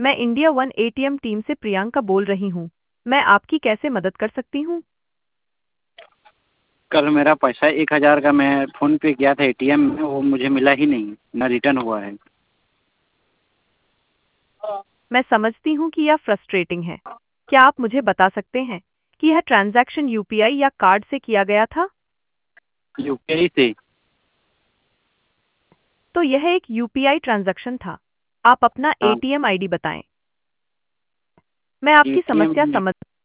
मैं India one ATM team से प्रियंका बोल रही हूँ। मैं आपकी कैसे मदद कर सकती हूँ? कल मेरा पैसा 1,000 का मैं फ़ोन पे किया था एटीएम में, वो मुझे मिला ही नहीं, ना रिटर्न हुआ है। मैं समझती हूँ कि यह फ्रस्ट्रेटिंग है। क्या आप मुझे बता सकते हैं कि यह ट्रांजैक्शन यूपीआई या कार्ड से किया गया था? यूपीआई से। तो यह एक यूपीआई ट्रांजैक्शन था। आप अपना हाँ। एटीएम आईडी बताएं। मैं आपकी एटीएम समस्या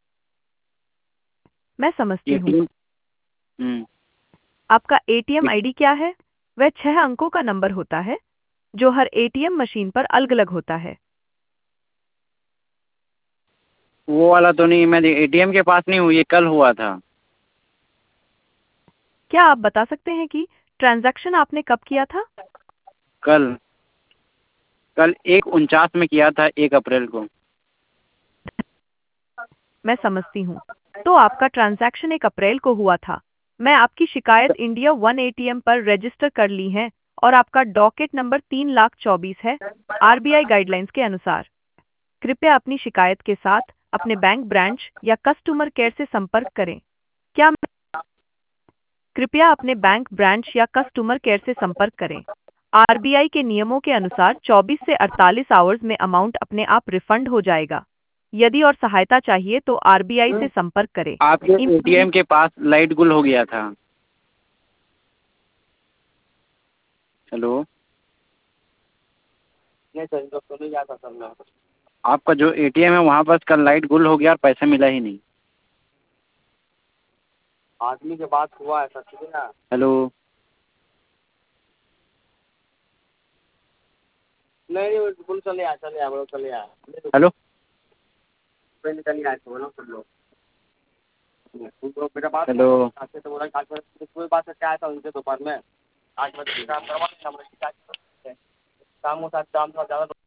मैं समझती हूँ। ATM hmm. आपका एटीएम आईडी क्या है? वह 6 अंकों का नंबर होता है जो हर एटीएम मशीन पर अलग-अलग होता है। वो वाला तो नहीं, मैं एटीएम के पास नहीं हूँ, ये कल हुआ था। क्या आप बता सकते हैं कि ट्रांजैक्शन आपने कब किया था? कल कल 1:49 में किया था, 1 अप्रैल को। मैं समझती हूँ। तो आपका ट्रांजैक्शन 1 अप्रैल को हुआ था। मैं आपकी शिकायत इंडिया वन एटीएम पर रजिस्टर कर ली है और आपका डॉकेट नंबर 3,24,000 है। आरबीआई गाइडलाइंस के अनुसार कृपया अपनी शिकायत के साथ अपने बैंक ब्रांच या कस्टमर केयर से संपर्क करें। क्या कृपया अपने बैंक ब्रांच या कस्टमर केयर से संपर्क करें। आरबीआई के नियमों के अनुसार 24 से 48 आवर्स में अमाउंट अपने आप रिफंड हो जाएगा। यदि और सहायता चाहिए तो आरबीआई से संपर्क करें। आपके ईमेल एटीएम के पास लाइट गुल हो गया था। हेलो। नहीं सर, तो नहीं जाता सर मैं। आपका जो एटीएम है वहाँ पर कल लाइट गुल हो गया और पैसा मिला ही नहीं। आदमी के बात हुआ है सर, ठीक है ना। हेलो। नहीं नहीं, गुल चले आ बोलो, चले आ। हेलो। निकल आए थे बोलो, सुन लो। मेरा बात हेलो। तो बोला आज कोई बात करके आया था उनसे दोपहर में। आज मैं काम करवा काम था ज़्यादा।